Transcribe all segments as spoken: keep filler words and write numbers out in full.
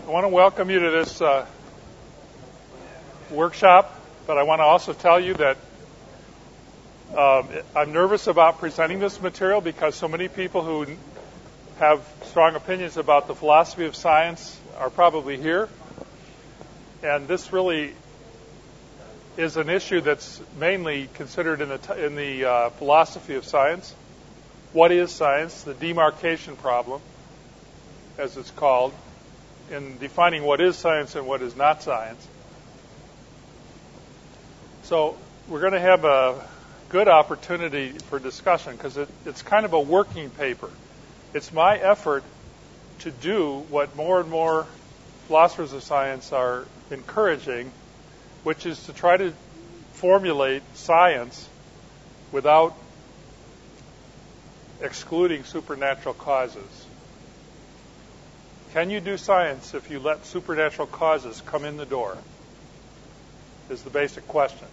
I want to welcome you to this uh, workshop, but I want to also tell you that um, I'm nervous about presenting this material because so many people who have strong opinions about the philosophy of science are probably here. And this really is an issue that's mainly considered in the, t- in the uh, philosophy of science. What is science? The demarcation problem, as it's called, in defining what is science and what is not science. So we're going to have a good opportunity for discussion because it, it's kind of a working paper. It's my effort to do what more and more philosophers of science are encouraging, which is to try to formulate science without excluding supernatural causes. Can you do science if you let supernatural causes come in the door? Is the basic question.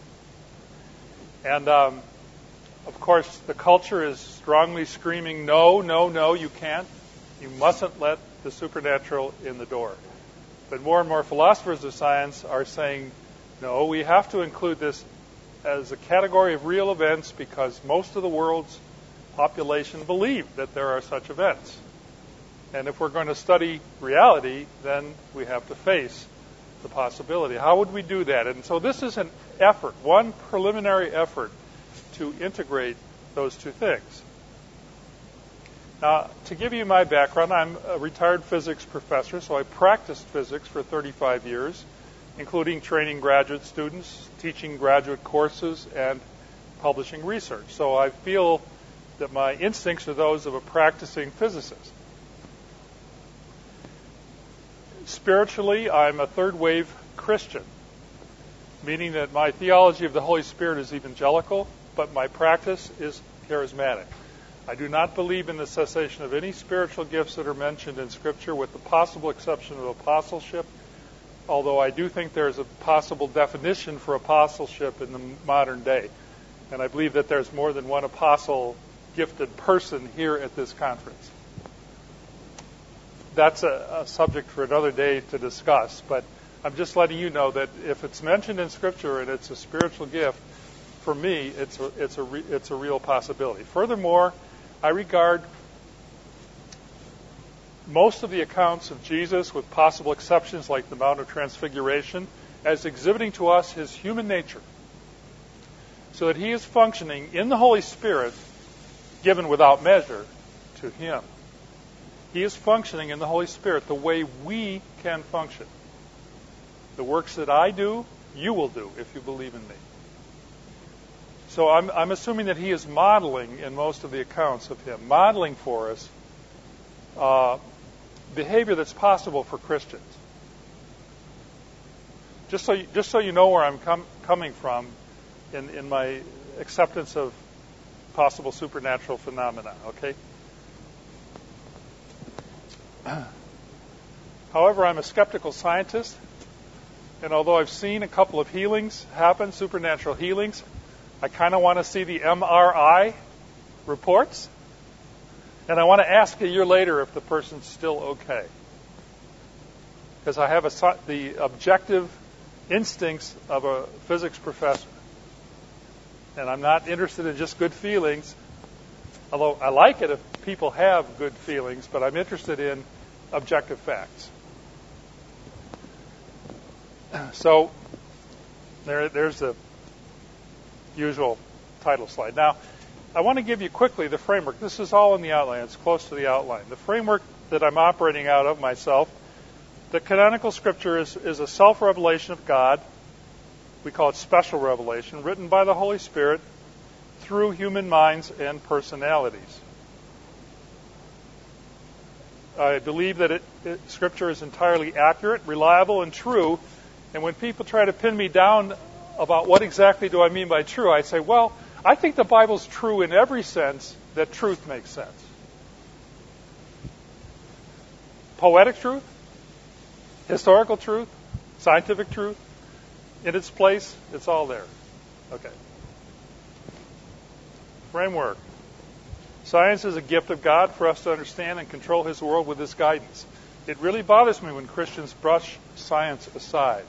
And, um, of course, the culture is strongly screaming, no, no, no, you can't. You mustn't let the supernatural in the door. But more and more philosophers of science are saying, no, we have to include this as a category of real events because most of the world's population believe that there are such events. And if we're going to study reality, then we have to face the possibility. How would we do that? And so this is an effort, one preliminary effort to integrate those two things. Now, to give you my background, I'm a retired physics professor, so I practiced physics for thirty-five years, including training graduate students, teaching graduate courses, and publishing research. So I feel that my instincts are those of a practicing physicist. Spiritually, I'm a third-wave Christian, meaning that my theology of the Holy Spirit is evangelical, but my practice is charismatic. I do not believe in the cessation of any spiritual gifts that are mentioned in Scripture, with the possible exception of apostleship, although I do think there's a possible definition for apostleship in the modern day. And I believe that there's more than one apostle-gifted person here at this conference. That's a, a subject for another day to discuss, but I'm just letting you know that if it's mentioned in Scripture and it's a spiritual gift, for me, it's a, it's a, re, it's a real possibility. Furthermore, I regard most of the accounts of Jesus, with possible exceptions like the Mount of Transfiguration, as exhibiting to us his human nature, so that he is functioning in the Holy Spirit, given without measure to him. He is functioning in the Holy Spirit the way we can function. The works that I do, you will do if you believe in me. So I'm, I'm assuming that he is modeling in most of the accounts of him, modeling for us uh, behavior that's possible for Christians. Just so you, just so you know where I'm com- coming from in, in my acceptance of possible supernatural phenomena, okay? However, I'm a skeptical scientist, and although I've seen a couple of healings happen, supernatural healings, I kind of want to see the M R I reports, and I want to ask a year later if the person's still okay. Because I have a, the objective instincts of a physics professor, and I'm not interested in just good feelings, although I like it if people have good feelings, but I'm interested in objective facts. So there, there's the usual title slide. Now, I want to give you quickly the framework. This is all in the outline. It's close to the outline. The framework that I'm operating out of myself, the canonical Scripture is, is a self-revelation of God. We call it special revelation, written by the Holy Spirit through human minds and personalities. I believe that it, it, Scripture is entirely accurate, reliable, and true. And when people try to pin me down about what exactly do I mean by true, I say, well, I think the Bible's true in every sense that truth makes sense. Poetic truth, historical truth, scientific truth, in its place, it's all there. Okay. Framework. Science is a gift of God for us to understand and control His world with His guidance. it really bothers me when Christians brush science aside.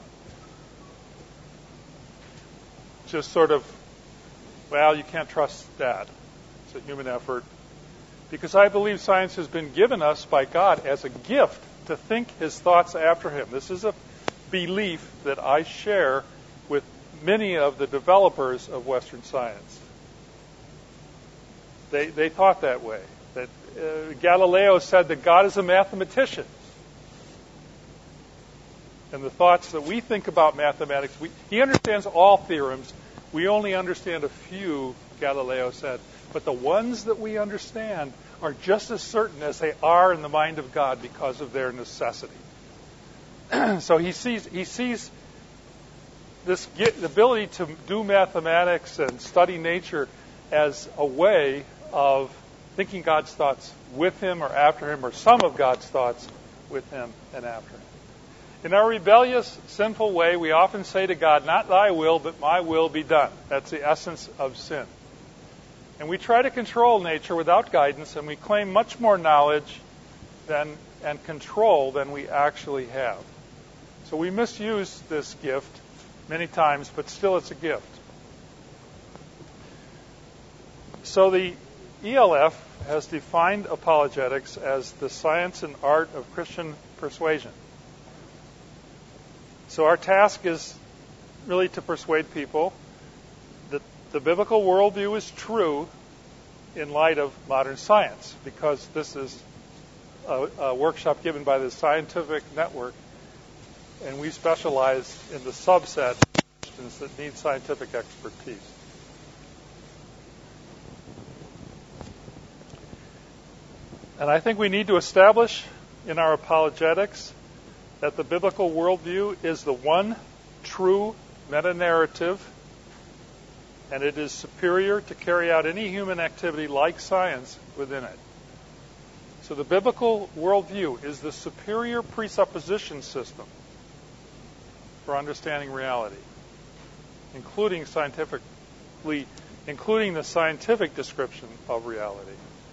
Just sort of, well, you can't trust that. It's a human effort. Because I believe science has been given us by God as a gift to think his thoughts after him. This is a belief that I share with many of the developers of Western science. They, they thought that way. That uh, Galileo said that God is a mathematician. And the thoughts that we think about mathematics, we, he understands all theorems. We only understand a few, Galileo said. But the ones that we understand are just as certain as they are in the mind of God because of their necessity. So he sees he sees this the ability to do mathematics and study nature as a way of thinking God's thoughts with him or after him, or some of God's thoughts with him and after him. In our rebellious, sinful way, we often say to God, not thy will, but my will be done. That's the essence of sin. And we try to control nature without guidance, and we claim much more knowledge than and control than we actually have. So we misuse this gift many times, but still it's a gift. So the E L F has defined apologetics as the science and art of Christian persuasion. So our task is really to persuade people that the biblical worldview is true in light of modern science, because this is a, a workshop given by the Scientific Network, and we specialize in the subset of Christians that need scientific expertise. And I think we need to establish in our apologetics that the biblical worldview is the one true meta-narrative, and it is superior to carry out any human activity like science within it. So the biblical worldview is the superior presupposition system for understanding reality, including scientifically, including the scientific description of reality.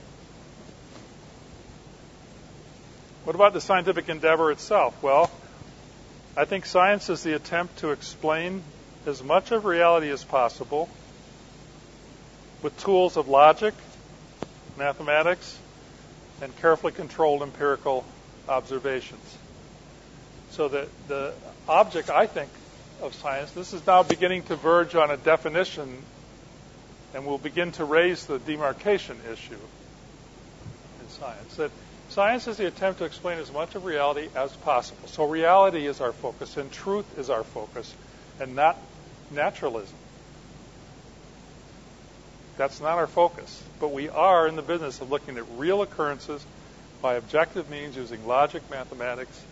What about the scientific endeavor itself? Well, I think science is the attempt to explain as much of reality as possible with tools of logic, mathematics, and carefully controlled empirical observations. So the, the object, I think, of science, this is now beginning to verge on a definition, and we'll begin to raise the demarcation issue in science. That science is the attempt to explain as much of reality as possible. So reality is our focus, and truth is our focus, and not naturalism. That's not our focus. But we are in the business of looking at real occurrences by objective means using logic, mathematics.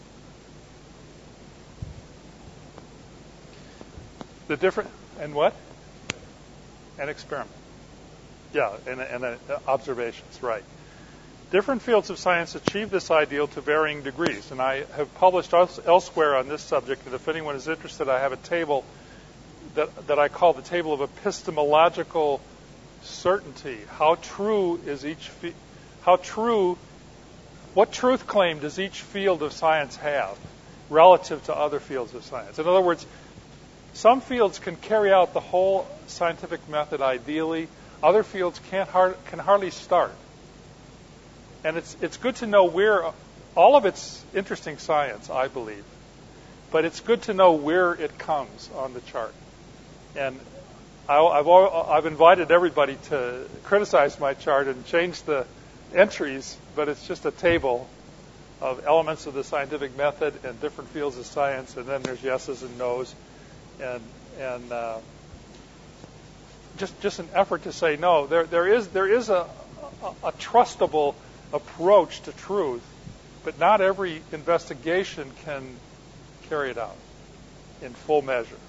The different, and what? And experiment. Yeah, and, and uh, observations, right. Different fields of science achieve this ideal to varying degrees, and I have published elsewhere on this subject, and if anyone is interested, I have a table that, that I call the table of epistemological certainty. How true is each, fi- how true, what truth claim does each field of science have relative to other fields of science? In other words, some fields can carry out the whole scientific method ideally, other fields can't hard, can hardly start. And it's it's good to know where, all of it's interesting science, I believe, but it's good to know where it comes on the chart. And I, I've I've invited everybody to criticize my chart and change the entries, but it's just a table of elements of the scientific method and different fields of science, and then there's yeses and nos, and and uh, just just an effort to say no. There there is there is a a, a trustable approach to truth, but not every investigation can carry it out in full measure.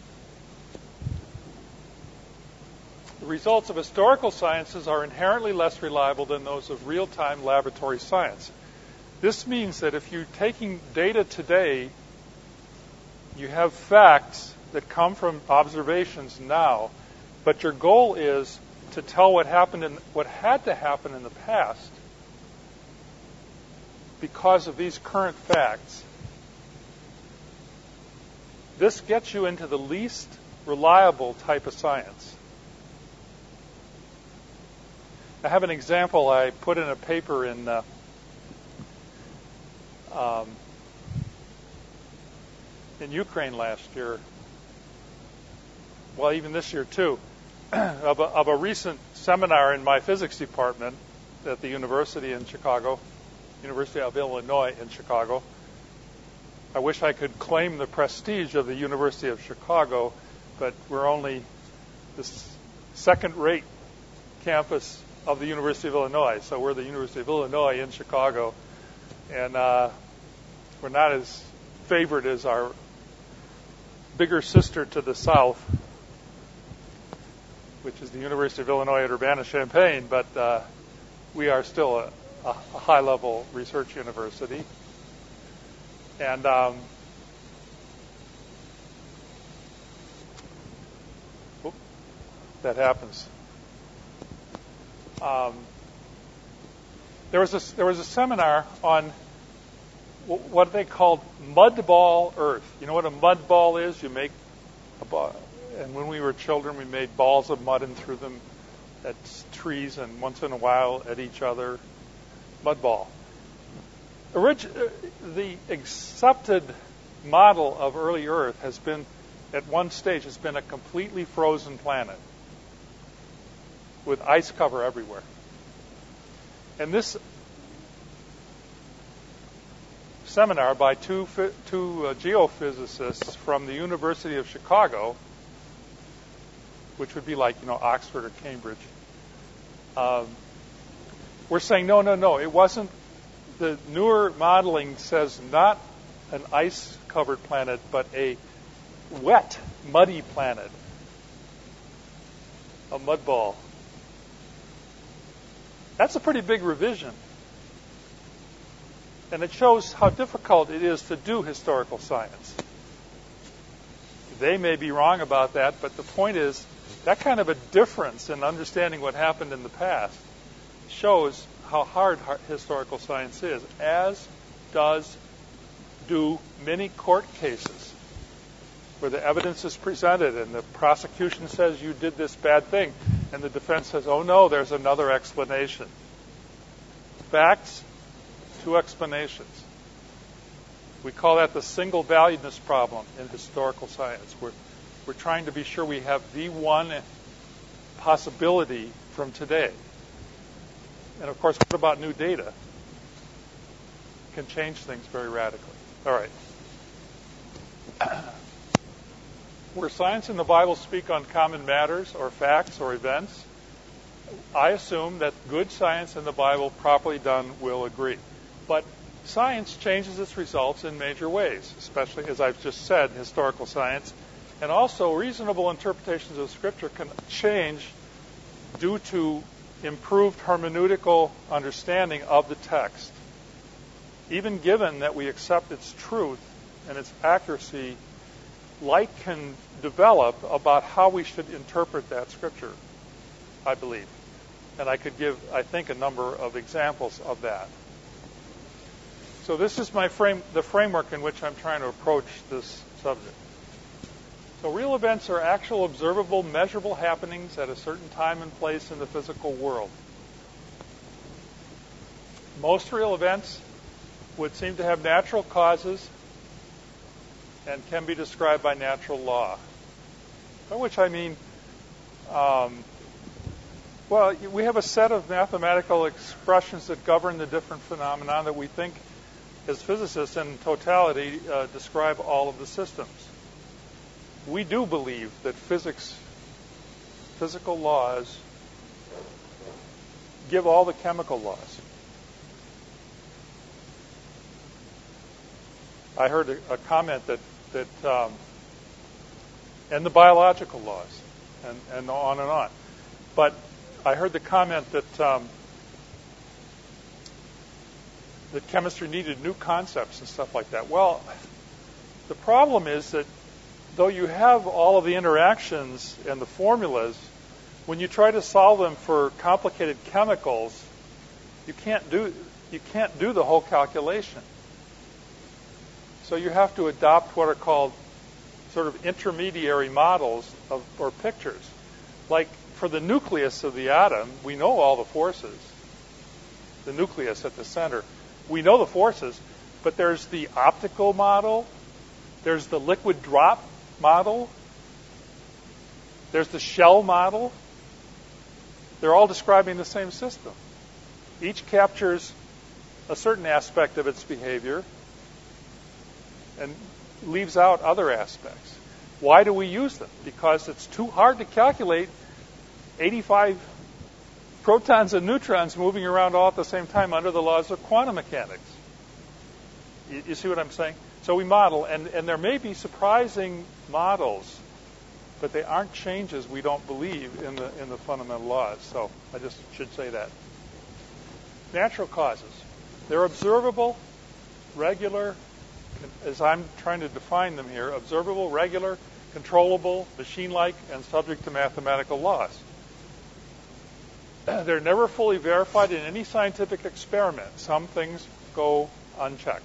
The results of historical sciences are inherently less reliable than those of real-time laboratory science. This means that if you're taking data today, you have facts that come from observations now, but your goal is to tell what happened in what had to happen in the past. because of these current facts, this gets you into the least reliable type of science. I have an example I put in a paper in uh, um, in Ukraine last year, well, even this year too, of, a, of a recent seminar in my physics department at the University in Chicago, University of Illinois in Chicago. I wish I could claim the prestige of the University of Chicago, but we're only the second-rate campus of the University of Illinois. So we're the University of Illinois in Chicago, and uh, we're not as favored as our bigger sister to the south, which is the University of Illinois at Urbana-Champaign, but uh, we are still a, a high-level research university. And um, whoop, that happens. Um, there was a there was a seminar on what they called mud ball Earth. You know what a mud ball is? You make a ball, and when we were children, we made balls of mud and threw them at trees and once in a while at each other. Mud ball. Orig- the accepted model of early Earth has been, at one stage, has been a completely frozen planet with ice cover everywhere. And this seminar by two two uh, geophysicists from the University of Chicago, which would be like, you know, Oxford or Cambridge, um, were saying, no, no, no, it wasn't. The newer modeling says not an ice-covered planet, but a wet, muddy planet, a mud ball. That's a pretty big revision. And it shows how difficult it is to do historical science. They may be wrong about that, but the point is that kind of a difference in understanding what happened in the past shows how hard historical science is, as does do many court cases where the evidence is presented and the prosecution says you did this bad thing, and the defense says, oh no, there's another explanation. Facts, two explanations. We call that the single valuedness problem in historical science. We're, we're trying to be sure we have the one possibility from today. And of course, what about new data? It can change things very radically. All right. Where science and the Bible speak on common matters or facts or events, I assume that good science and the Bible, properly done, will agree. But science changes its results in major ways, especially, as I've just said, historical science. And also, reasonable interpretations of Scripture can change due to improved hermeneutical understanding of the text. Even given that we accept its truth and its accuracy, light can develop about how we should interpret that Scripture, I believe. And I could give, I think, a number of examples of that. So this is my frame, the framework in which I'm trying to approach this subject. So real events are actual, observable, measurable happenings at a certain time and place in the physical world. Most real events would seem to have natural causes and can be described by natural law. By which I mean, um, well, we have a set of mathematical expressions that govern the different phenomena that we think, as physicists in totality, uh, describe all of the systems. We do believe that physics, physical laws, give all the chemical laws. I heard a, a comment that, that um, and the biological laws, and, and on and on. But I heard the comment that um, that chemistry needed new concepts and stuff like that. Well, the problem is that though you have all of the interactions and the formulas, when you try to solve them for complicated chemicals, you can't do you can't do the whole calculation. So you have to adopt what are called sort of intermediary models of, or pictures. Like for the nucleus of the atom, we know all the forces. The nucleus at the center. We know the forces, but there's the optical model, there's the liquid drop model, there's the shell model. They're all describing the same system. Each captures a certain aspect of its behavior and leaves out other aspects. Why do we use them? Because it's too hard to calculate eighty-five protons and neutrons moving around all at the same time under the laws of quantum mechanics. You, you see what I'm saying? So we model, and, and there may be surprising models, but they aren't changes we don't believe in the in the fundamental laws. So I just should say that. Natural causes. They're observable, regular, as I'm trying to define them here, observable, regular, controllable, machine-like, and subject to mathematical laws. They're never fully verified in any scientific experiment. Some things go unchecked.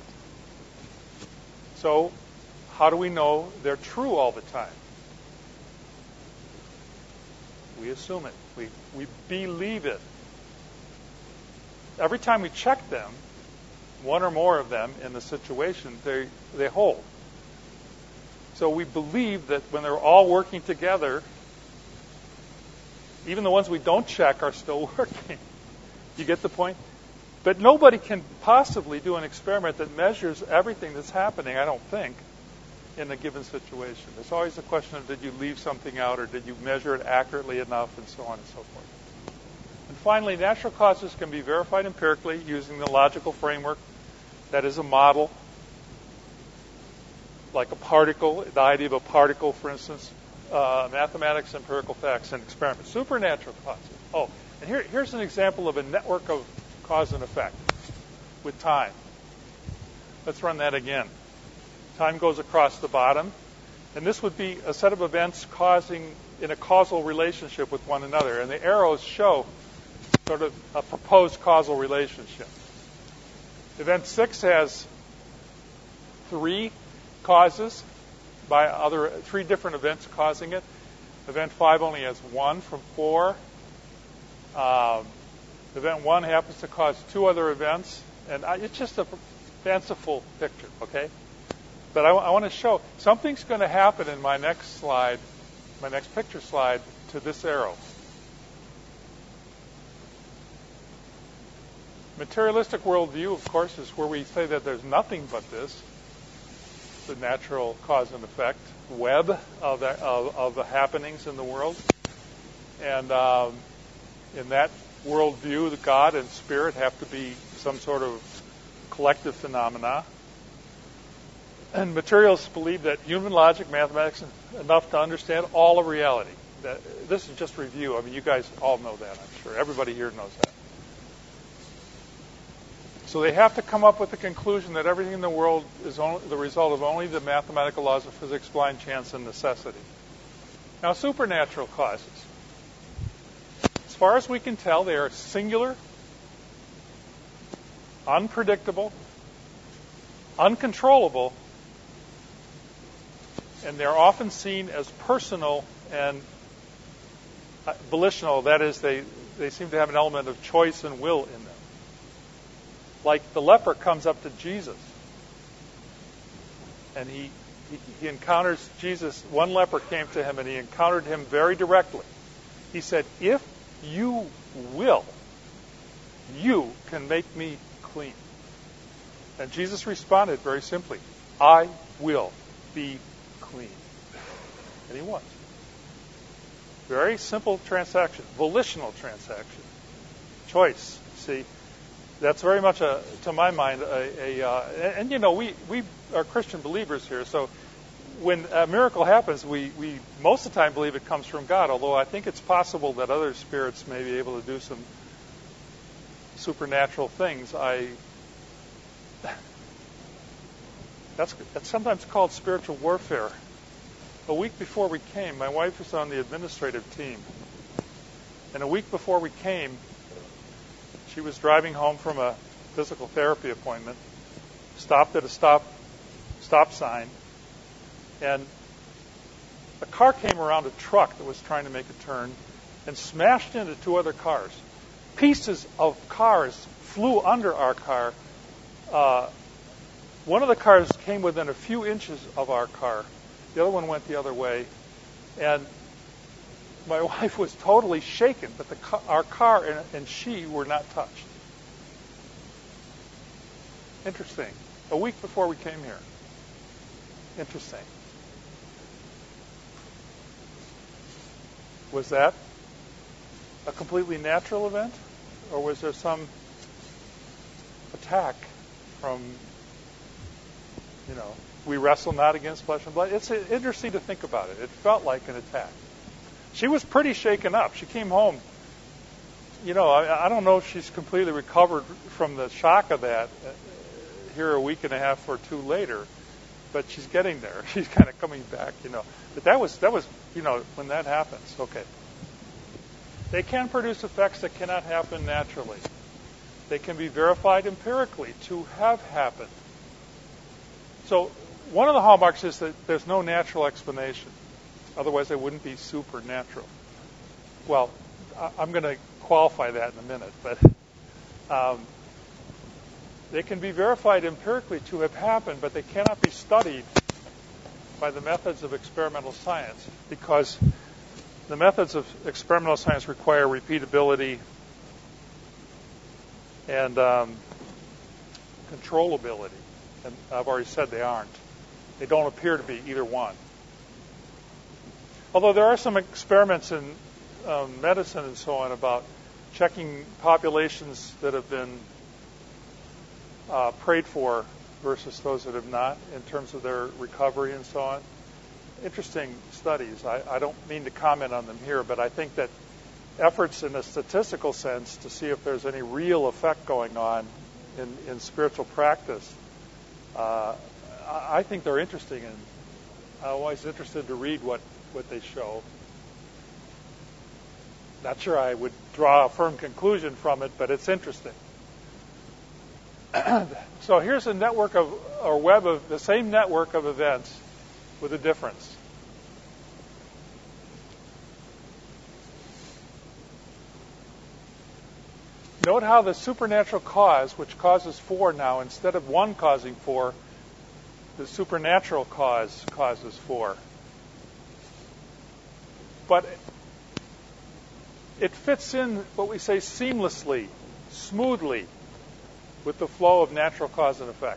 So how do we know they're true all the time? We assume it. We, we believe it. Every time we check them, one or more of them in the situation, they, they hold. So we believe that when they're all working together, even the ones we don't check are still working. You get the point? But nobody can possibly do an experiment that measures everything that's happening, I don't think, in a given situation. There's always a question of did you leave something out or did you measure it accurately enough and so on and so forth. And finally, natural causes can be verified empirically using the logical framework that is a model, like a particle, the idea of a particle, for instance, uh, mathematics, empirical facts, and experiments. Supernatural causes. Oh, and here, here's an example of a network of cause and effect with time. Let's run that again. Time goes across the bottom, and this would be a set of events causing in a causal relationship with one another, and the arrows show sort of a proposed causal relationship. Event six has three causes by other three different events causing it. Event five only has one from four. Um, event one happens to cause two other events, and I, it's just a fanciful picture, okay? But I, I want to show something's going to happen in my next slide, my next picture slide, to this arrow. Materialistic worldview, of course, is where we say that there's nothing but this, the natural cause and effect web of the, of, of the happenings in the world. And um, in that worldview, the God and Spirit have to be some sort of collective phenomena. And materialists believe that human logic, mathematics, is enough to understand all of reality. That, this is just review. I mean, you guys all know that, I'm sure. Everybody here knows that. So they have to come up with the conclusion that everything in the world is only the result of only the mathematical laws of physics, blind chance, and necessity. Now, supernatural causes. As far as we can tell, they are singular, unpredictable, uncontrollable, and they're often seen as personal and volitional. That is, they, they seem to have an element of choice and will in them. Like the leper comes up to Jesus, and he, he he encounters Jesus. One leper came to him, and he encountered him very directly. He said, "If you will, you can make me clean." And Jesus responded very simply, "I will be clean." And he was. Very simple transaction, volitional transaction, choice. See. That's very much, a, to my mind, a, a uh, and, and you know, we, we are Christian believers here, so when a miracle happens, we, we most of the time believe it comes from God, although I think it's possible that other spirits may be able to do some supernatural things. I that's, that's sometimes called spiritual warfare. A week before we came, my wife was on the administrative team, and a week before we came, she was driving home from a physical therapy appointment, stopped at a stop stop sign, and a car came around a truck that was trying to make a turn and smashed into two other cars. Pieces of cars flew under our car. Uh, one of the cars came within a few inches of our car. The other one went the other way. And my wife was totally shaken, but the car, our car and, and she were not touched. Interesting. A week before we came here. Interesting. Was that a completely natural event? Or was there some attack from, you know, we wrestle not against flesh and blood? It's interesting to think about it. It felt like an attack. She was pretty shaken up. She came home. You know, I, I don't know if she's completely recovered from the shock of that here a week and a half or two later, but she's getting there. She's kind of coming back, you know. But that was, that was, you know, when that happens. Okay. They can produce effects that cannot happen naturally. They can be verified empirically to have happened. So one of the hallmarks is that there's no natural explanation. Otherwise, they wouldn't be supernatural. Well, I'm going to qualify that in a minute, but um, they can be verified empirically to have happened, but they cannot be studied by the methods of experimental science, because the methods of experimental science require repeatability and um, controllability. And I've already said they aren't. They don't appear to be either one. Although there are some experiments in um, medicine and so on about checking populations that have been uh, prayed for versus those that have not in terms of their recovery and so on. Interesting studies. I, I don't mean to comment on them here, but I think that efforts in a statistical sense to see if there's any real effect going on in, in spiritual practice, uh, I, I think they're interesting, and I'm always interested to read what, what they show. Not sure I would draw a firm conclusion from it, but it's interesting. So here's a network of, or web of, the same network of events with a difference. Note how the supernatural cause, which causes four now, instead of one causing four, the supernatural cause causes four. But it fits in, what we say, seamlessly, smoothly, with the flow of natural cause and effect.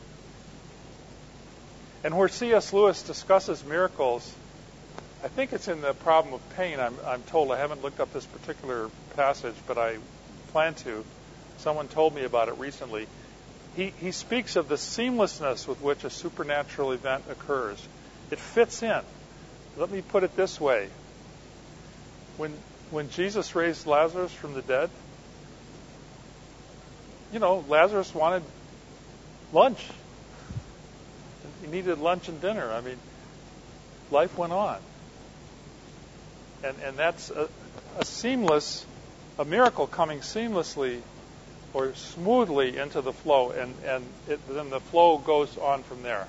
And where C S Lewis discusses miracles, I think it's in the problem of pain, I'm, I'm told. I haven't looked up this particular passage, but I plan to. Someone told me about it recently. He, he speaks of the seamlessness with which a supernatural event occurs. It fits in. Let me put it this way. When, when Jesus raised Lazarus from the dead, you know, Lazarus wanted lunch. He needed lunch and dinner. I mean, life went on. And and that's a, a seamless, a miracle coming seamlessly or smoothly into the flow, and, and it, then the flow goes on from there.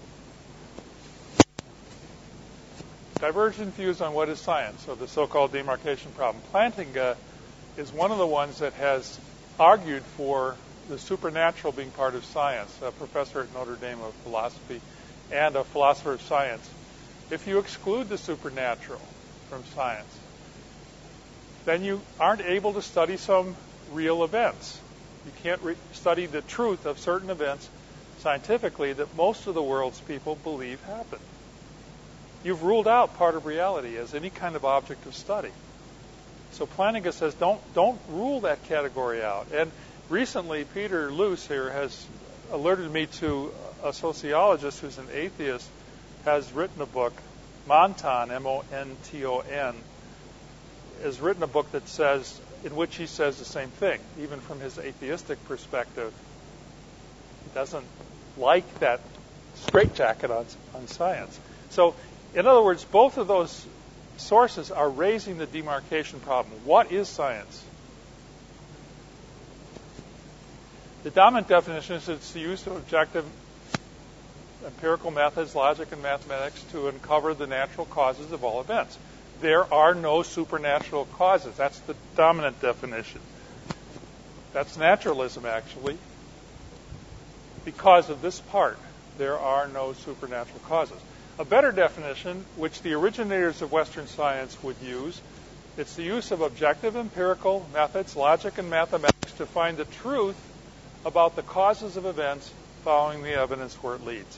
Divergent views on what is science, or the so-called demarcation problem. Plantinga is one of the ones that has argued for the supernatural being part of science, a professor at Notre Dame of philosophy and a philosopher of science. If you exclude the supernatural from science, then you aren't able to study some real events. You can't re- study the truth of certain events scientifically that most of the world's people believe happen. You've ruled out part of reality as any kind of object of study. So Plantinga says don't don't rule that category out. And recently, Peter Luce here has alerted me to a sociologist who's an atheist, has written a book, Monton, M O N T O N, has written a book that says, in which he says the same thing, even from his atheistic perspective. He doesn't like that straitjacket on, on science. So, in other words, both of those sources are raising the demarcation problem. What is science? The dominant definition is it's the use of objective empirical methods, logic, and mathematics to uncover the natural causes of all events. There are no supernatural causes. That's the dominant definition. That's naturalism, actually. Because of this part, there are no supernatural causes. A better definition, which the originators of Western science would use, it's the use of objective empirical methods, logic, and mathematics to find the truth about the causes of events following the evidence where it leads.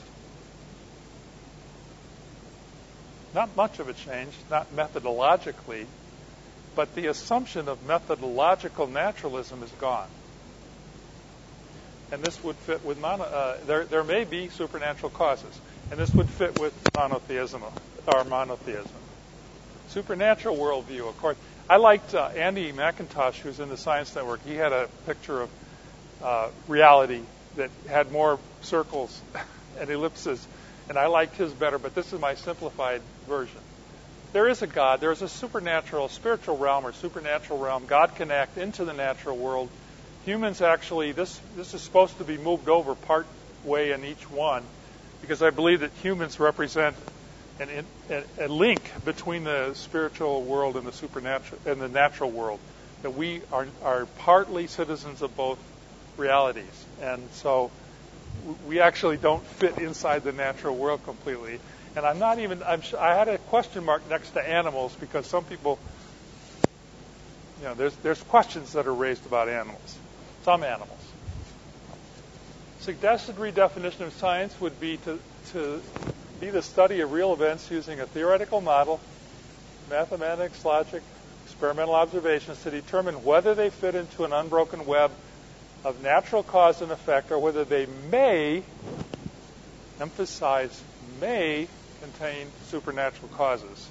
Not much of a change, not methodologically, but the assumption of methodological naturalism is gone. And this would fit with mono, uh, there. There may be supernatural causes, and this would fit with monotheism or monotheism. Supernatural worldview, of course. I liked uh, Andy McIntosh, who's in the Science Network. He had a picture of uh, reality that had more circles and ellipses, and I liked his better. But this is my simplified version. There is a God. There is a supernatural, spiritual realm or supernatural realm. God can act into the natural world. Humans actually, this this is supposed to be moved over part way in each one, because I believe that humans represent an, an, a link between the spiritual world and the supernatural and the natural world. That we are are partly citizens of both realities, and so we actually don't fit inside the natural world completely. And I'm not even, I'm, I had a question mark next to animals because some people, you know, there's there's questions that are raised about animals, some animals. Suggested redefinition of science would be to, to be the study of real events using a theoretical model, mathematics, logic, experimental observations to determine whether they fit into an unbroken web of natural cause and effect, or whether they may, emphasize may, contain supernatural causes.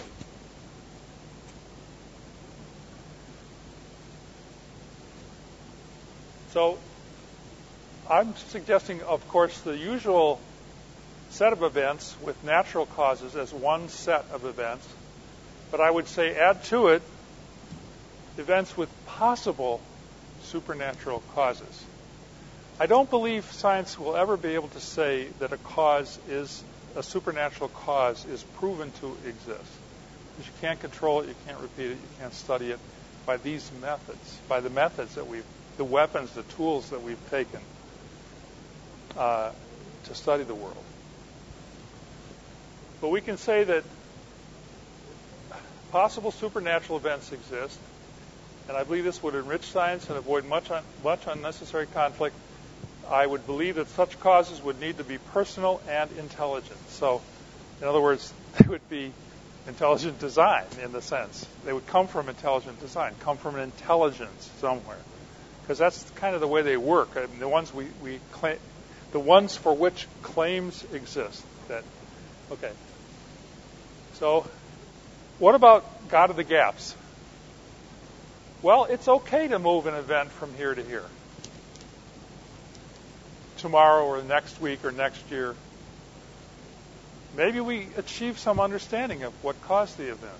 So I'm suggesting, of course, the usual set of events with natural causes as one set of events, but I would say add to it events with possible supernatural causes. I don't believe science will ever be able to say that a cause is a supernatural cause is proven to exist. Because you can't control it, you can't repeat it, you can't study it by these methods, by the methods that we've, the weapons, the tools that we've taken uh, to study the world. But we can say that possible supernatural events exist, and I believe this would enrich science and avoid much un- much unnecessary conflict. I would believe that such causes would need to be personal and intelligent. So, in other words, they would be intelligent design in the sense. They would come from intelligent design, come from an intelligence somewhere. Because that's kind of the way they work. I mean, the ones we, we claim, the ones for which claims exist. That, okay. So, what about God of the gaps? Well, it's okay to move an event from here to here. Tomorrow or next week or next year. Maybe we achieve some understanding of what caused the event.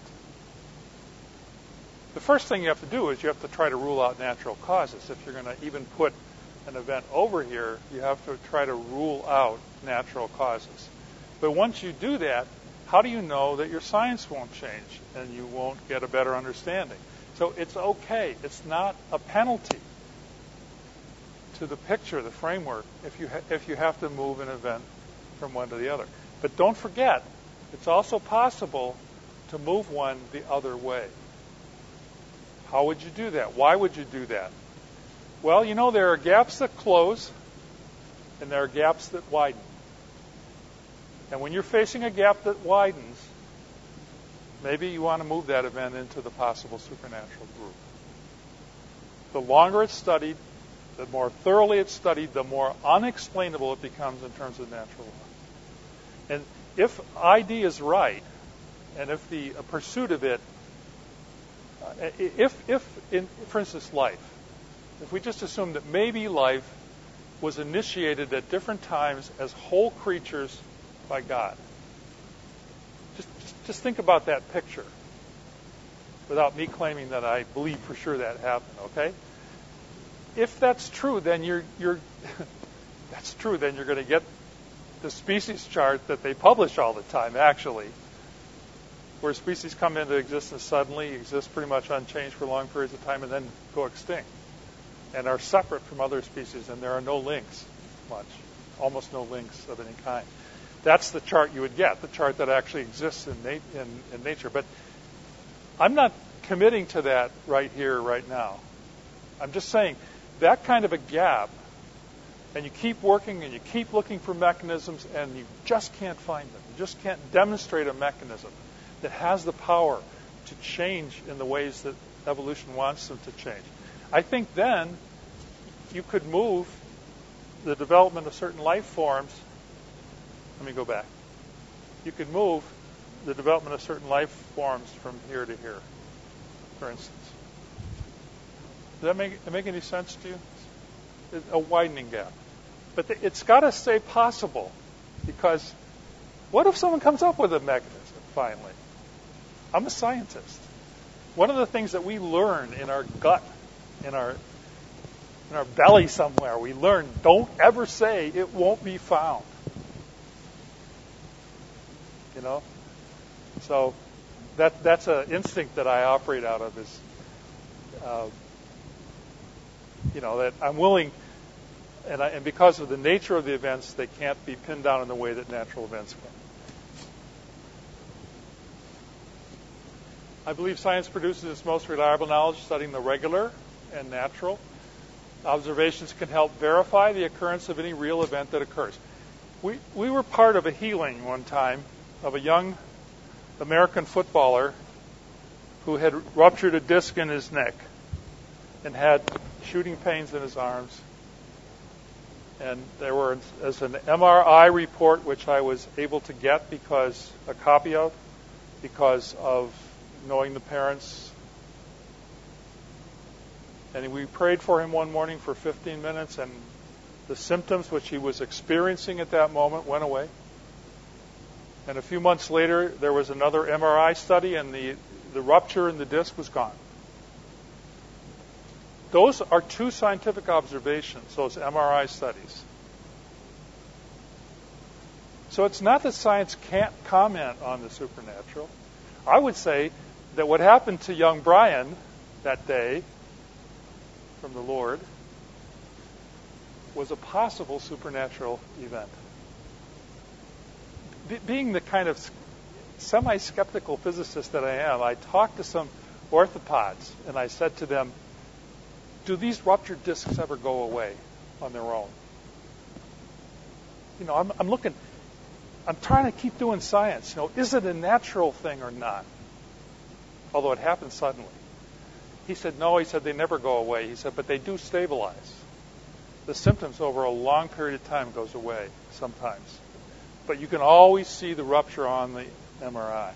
The first thing you have to do is you have to try to rule out natural causes. If you're going to even put an event over here, you have to try to rule out natural causes. But once you do that, how do you know that your science won't change and you won't get a better understanding? So it's okay. It's not a penalty to the picture, the framework, if you ha- if you have to move an event from one to the other. But don't forget, it's also possible to move one the other way. How would you do that? Why would you do that? Well, you know, there are gaps that close, and there are gaps that widen. And when you're facing a gap that widens, maybe you want to move that event into the possible supernatural group. The longer it's studied, the more thoroughly it's studied, the more unexplainable it becomes in terms of natural law. And if I D is right, and if the pursuit of it, uh, if, if in, for instance, life, if we just assume that maybe life was initiated at different times as whole creatures by God. Just, just, just think about that picture without me claiming that I believe for sure that happened, okay? if that's true, then you're you're that's true. Then you're going to get the species chart that they publish all the time, actually, where species come into existence suddenly, exist pretty much unchanged for long periods of time, and then go extinct, and are separate from other species, and there are no links, much, almost no links of any kind. That's the chart you would get, the chart that actually exists in, nat- in, in nature. But I'm not committing to that right here, right now. I'm just saying that kind of a gap, and you keep working and you keep looking for mechanisms, and you just can't find them. You just can't demonstrate a mechanism that has the power to change in the ways that evolution wants them to change. I think then you could move the development of certain life forms. Let me go back. You could move the development of certain life forms from here to here, for instance. Does that make, make any sense to you? It's a widening gap. But the, it's got to stay possible, because what if someone comes up with a mechanism finally? I'm a scientist. One of the things that we learn in our gut, in our in our belly somewhere, we learn, don't ever say it won't be found. You know? So that that's an instinct that I operate out of, is, uh, you know, that I'm willing, and, I, and because of the nature of the events, they can't be pinned down in the way that natural events can. I believe science produces its most reliable knowledge studying the regular and natural. Observations can help verify the occurrence of any real event that occurs. We we were part of a healing one time of a young American footballer who had ruptured a disc in his neck and had shooting pains in his arms. And there was as an M R I report, which I was able to get because a copy of, because of knowing the parents. And we prayed for him one morning for fifteen minutes, and the symptoms which he was experiencing at that moment went away. And a few months later, there was another M R I study, and the, the rupture in the disc was gone. Those are two scientific observations, those M R I studies. So it's not that science can't comment on the supernatural. I would say that what happened to young Brian that day from the Lord was a possible supernatural event. Be- being the kind of semi-skeptical physicist that I am, I talked to some orthopods, and I said to them, do these ruptured discs ever go away on their own? You know, I'm, I'm looking, I'm trying to keep doing science. You know, is it a natural thing or not? Although it happens suddenly. He said, no, he said, they never go away. He said, but they do stabilize. The symptoms over a long period of time goes away sometimes. But you can always see the rupture on the M R I.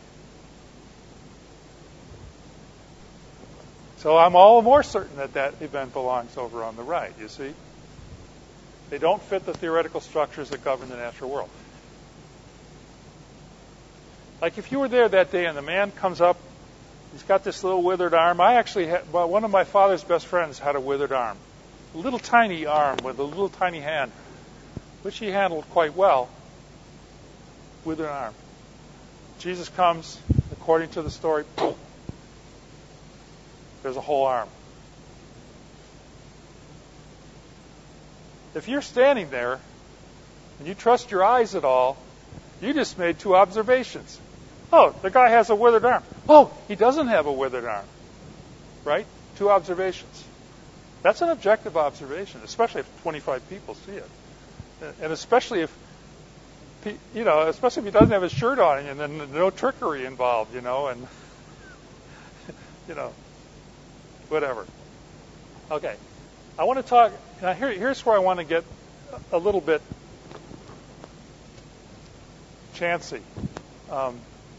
So I'm all the more certain that that event belongs over on the right, you see? They don't fit the theoretical structures that govern the natural world. Like if you were there that day and the man comes up, he's got this little withered arm. I actually had, well, one of my father's best friends had a withered arm. A little tiny arm with a little tiny hand, which he handled quite well. Withered arm. Jesus comes, according to the story, boom. There's a whole arm. If you're standing there and you trust your eyes at all, you just made two observations. Oh, the guy has a withered arm. Oh, he doesn't have a withered arm. Right? Two observations. That's an objective observation, especially if twenty-five people see it. And especially if, you know, especially if he doesn't have his shirt on and then no trickery involved, you know, and, you know, whatever. Okay. I want to talk, now here, here's where I want to get a little bit chancy. Um,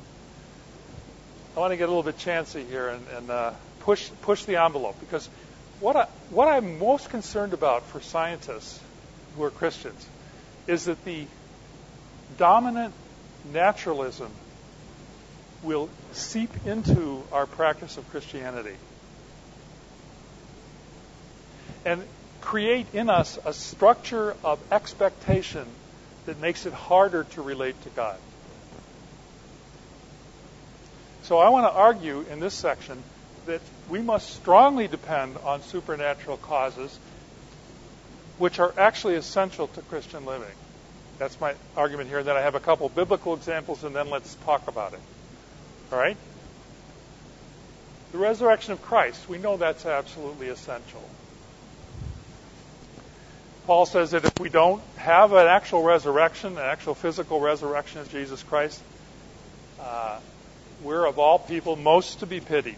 I want to get a little bit chancy here and, and uh, push push the envelope, because what I, what I'm most concerned about for scientists who are Christians is that the dominant naturalism will seep into our practice of Christianity. And create in us a structure of expectation that makes it harder to relate to God. So I want to argue in this section that we must strongly depend on supernatural causes, which are actually essential to Christian living. That's my argument here. Then I have a couple biblical examples, and then let's talk about it. All right? The resurrection of Christ, we know that's absolutely essential. Paul says that if we don't have an actual resurrection, an actual physical resurrection of Jesus Christ, uh, we're of all people most to be pitied.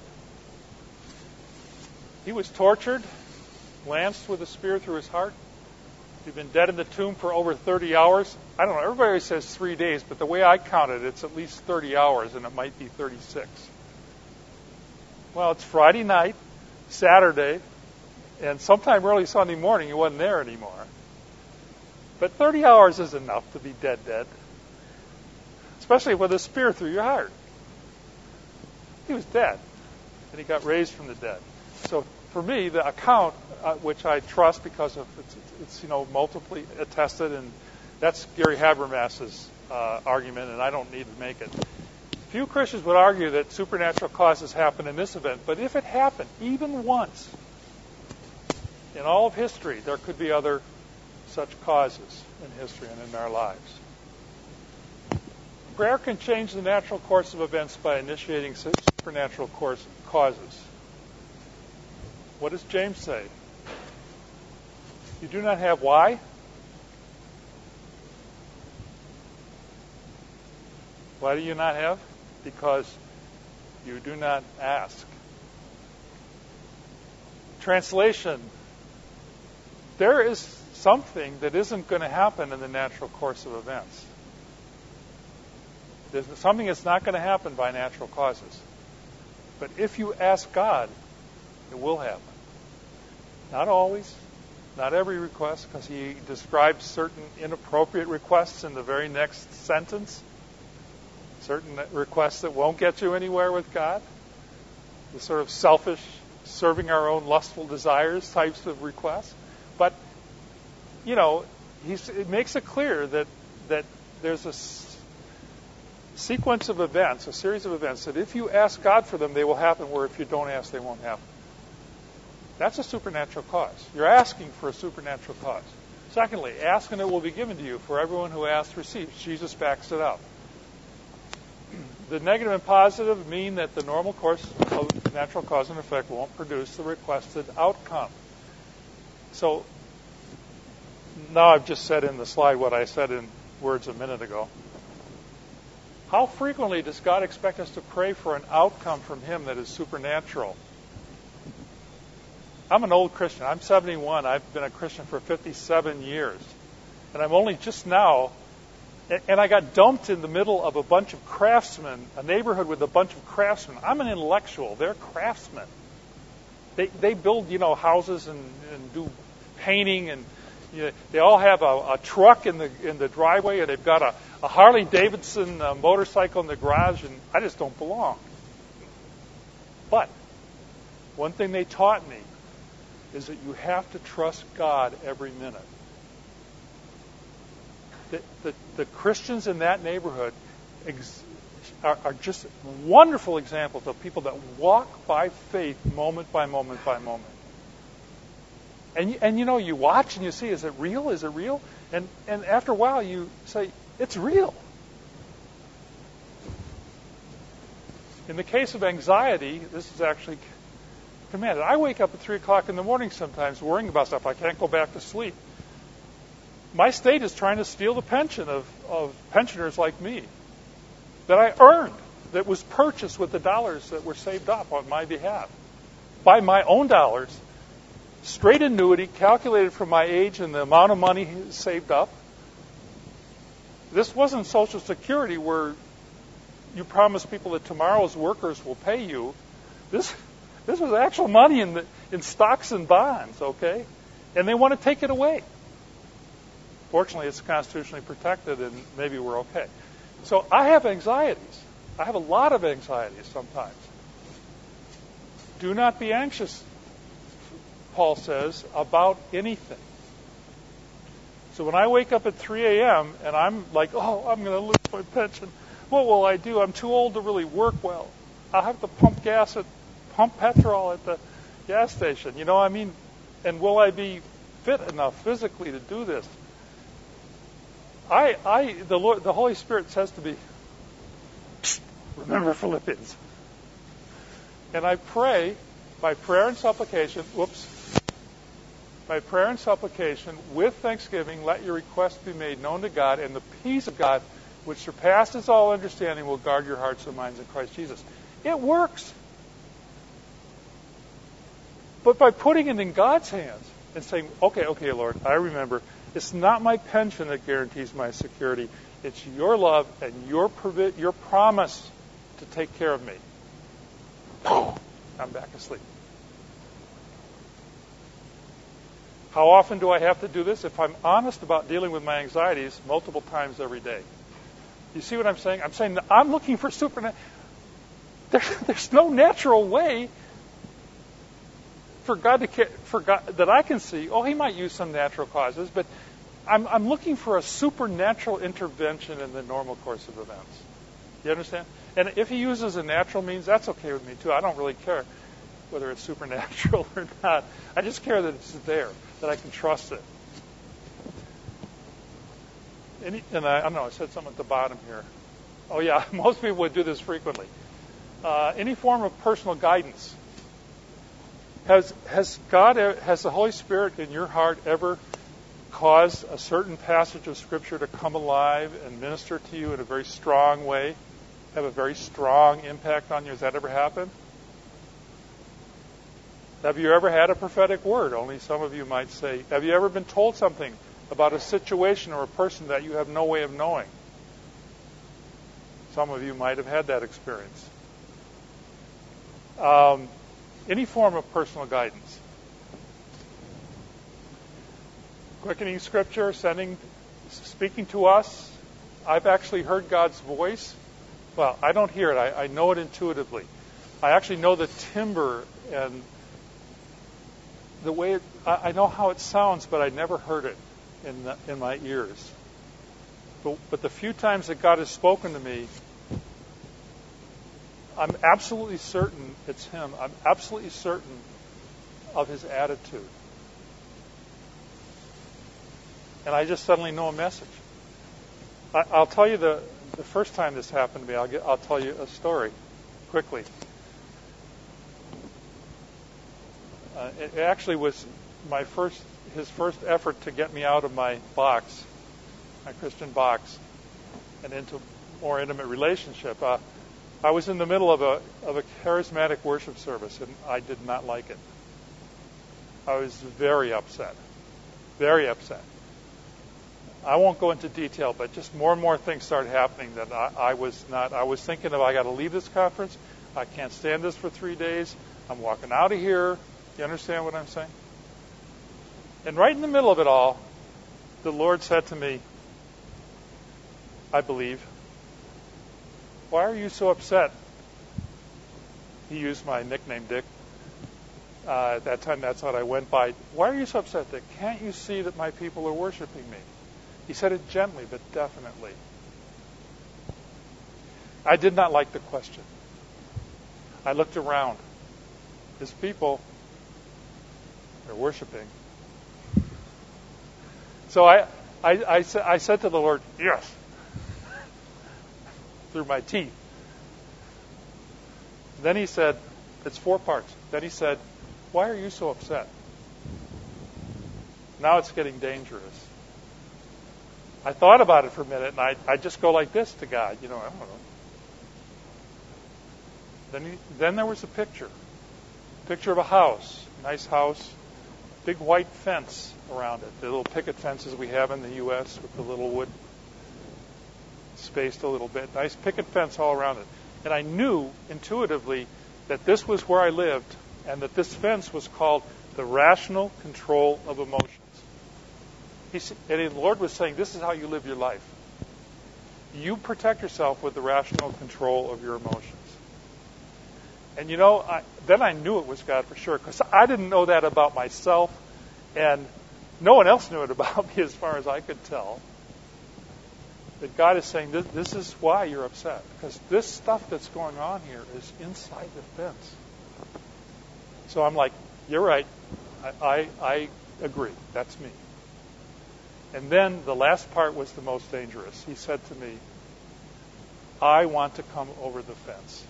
He was tortured, lanced with a spear through his heart. He'd been dead in the tomb for over thirty hours. I don't know, everybody always says three days, but the way I count it, it's at least thirty hours, and it might be thirty-six. Well, it's Friday night, Saturday, and sometime early Sunday morning, he wasn't there anymore. But thirty hours is enough to be dead dead, especially with a spear through your heart. He was dead, and he got raised from the dead. So for me, the account, uh, which I trust because of it's, it's you know multiply attested, and that's Gary Habermas's uh, argument, and I don't need to make it. Few Christians would argue that supernatural causes happen in this event, but if it happened even once in all of history, there could be other such causes in history and in our lives. Prayer can change the natural course of events by initiating supernatural course, causes. What does James say? You do not have why? Why do you not have? Because you do not ask. Translation, there is something that isn't going to happen in the natural course of events. There's something that's not going to happen by natural causes. But if you ask God, it will happen. Not always, not every request, because he describes certain inappropriate requests in the very next sentence. Certain requests that won't get you anywhere with God. The sort of selfish, serving our own lustful desires types of requests. But, you know, he's, it makes it clear that, that there's a s- sequence of events, a series of events, that if you ask God for them, they will happen, where if you don't ask, they won't happen. That's a supernatural cause. You're asking for a supernatural cause. Secondly, ask and it will be given to you. For everyone who asks receives. Jesus backs it up. The negative and positive mean that the normal course of natural cause and effect won't produce the requested outcome. So now I've just said in the slide what I said in words a minute ago. How frequently does God expect us to pray for an outcome from Him that is supernatural? I'm an old Christian. I'm seventy-one. I've been a Christian for fifty-seven years. And I'm only just now, and I got dumped in the middle of a bunch of craftsmen, a neighborhood with a bunch of craftsmen. I'm an intellectual. They're craftsmen. They they build, you know, houses and, and do painting, and you know, they all have a, a truck in the in the driveway, and they've got a, a Harley Davidson uh, motorcycle in the garage, and I just don't belong. But one thing they taught me is that you have to trust God every minute. The, the, the Christians in that neighborhood ex, are, are just wonderful examples of people that walk by faith moment by moment by moment. And, and you know, you watch and you see, is it real? Is it real? And, and after a while you say, it's real. In the case of anxiety, this is actually commanded. I wake up at three o'clock in the morning sometimes worrying about stuff. I can't go back to sleep. My state is trying to steal the pension of, of pensioners like me that I earned, that was purchased with the dollars that were saved up on my behalf. By my own dollars, straight annuity, calculated from my age and the amount of money saved up. This wasn't Social Security where you promise people that tomorrow's workers will pay you. This this was actual money in the in stocks and bonds, okay? And they want to take it away. Fortunately, it's constitutionally protected, and maybe we're okay. So I have anxieties. I have a lot of anxieties sometimes. Do not be anxious Paul says, about anything. So when I wake up at three a.m. and I'm like, oh, I'm going to lose my pension, what will I do? I'm too old to really work well. I'll have to pump gas at, pump petrol at the gas station. You know, I mean, and will I be fit enough physically to do this? I, I, the Lord, the Holy Spirit says to me, remember Philippians. And I pray by prayer and supplication, whoops, by prayer and supplication, with thanksgiving, let your requests be made known to God, and the peace of God, which surpasses all understanding, will guard your hearts and minds in Christ Jesus. It works. But by putting it in God's hands and saying, okay, okay, Lord, I remember, it's not my pension that guarantees my security. It's your love and your provi- your promise to take care of me. I'm back asleep. How often do I have to do this? If I'm honest about dealing with my anxieties, multiple times every day. You see what I'm saying? I'm saying that I'm looking for supernatural. There, there's no natural way for God to for God that I can see. Oh, He might use some natural causes, but I'm, I'm looking for a supernatural intervention in the normal course of events. You understand? And if He uses a natural means, that's okay with me too. I don't really care whether it's supernatural or not. I just care that it's there, that I can trust it. Any, and I, I don't know, I said something at the bottom here. Oh yeah, most people would do this frequently. Uh, any form of personal guidance. Has has God, has the Holy Spirit in your heart ever caused a certain passage of Scripture to come alive and minister to you in a very strong way, have a very strong impact on you? Has that ever happened? Have you ever had a prophetic word? Only some of you might say. Have you ever been told something about a situation or a person that you have no way of knowing? Some of you might have had that experience. Um, any form of personal guidance. Quickening Scripture, sending, speaking to us. I've actually heard God's voice. Well, I don't hear it. I, I know it intuitively. I actually know the timbre and the way it, I, I know how it sounds, but I never heard it in the, in my ears. But, but the few times that God has spoken to me, I'm absolutely certain it's Him. I'm absolutely certain of His attitude. And I just suddenly know a message. I, I'll tell you the, the first time this happened to me, I'll, get, I'll tell you a story quickly. Uh, it actually was my first, his first effort to get me out of my box, my Christian box, and into more intimate relationship. Uh, I was in the middle of a of a charismatic worship service, and I did not like it. I was very upset, very upset. I won't go into detail, but just more and more things started happening that I, I was not. I was thinking of I got to leave this conference. I can't stand this for three days. I'm walking out of here. You understand what I'm saying? And right in the middle of it all, the Lord said to me, I believe, why are you so upset? He used my nickname, Dick. Uh, at that time, that's what I went by. Why are you so upset, Dick? Can't you see that my people are worshiping me? He said it gently, but definitely. I did not like the question. I looked around. His people are worshiping. So I, I, I, sa- I said to the Lord, yes, through my teeth. Then He said, it's four parts. Then He said, why are you so upset? Now it's getting dangerous. I thought about it for a minute, and I I just go like this to God, you know, I don't know. Then he, then there was a picture, picture of a house, nice house, big white fence around it, the little picket fences we have in the U S with the little wood spaced a little bit, nice picket fence all around it. And I knew intuitively that this was where I lived, and that this fence was called the rational control of emotions. He, and the Lord was saying, this is how you live your life. You protect yourself with the rational control of your emotions. And you know, I, then I knew it was God for sure, because I didn't know that about myself, and no one else knew it about me as far as I could tell. That God is saying, this, this is why you're upset, because this stuff that's going on here is inside the fence. So I'm like, you're right. I, I, I agree. That's me. And then the last part was the most dangerous. He said to me, I want to come over the fence.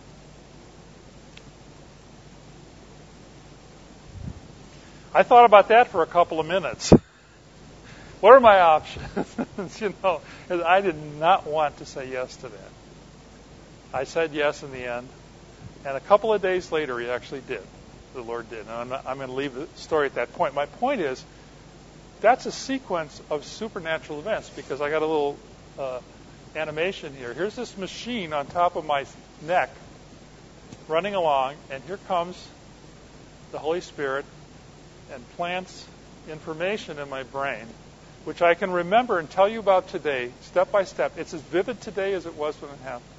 I thought about that for a couple of minutes. What are my options? you know, I did not want to say yes to that. I said yes in the end, and a couple of days later, he actually did. The Lord did. And I'm, not, I'm going to leave the story at that point. My point is, that's a sequence of supernatural events, because I got a little uh, animation here. Here's this machine on top of my neck running along, and here comes the Holy Spirit and plants information in my brain, which I can remember and tell you about today, step by step. It's as vivid today as it was when it happened.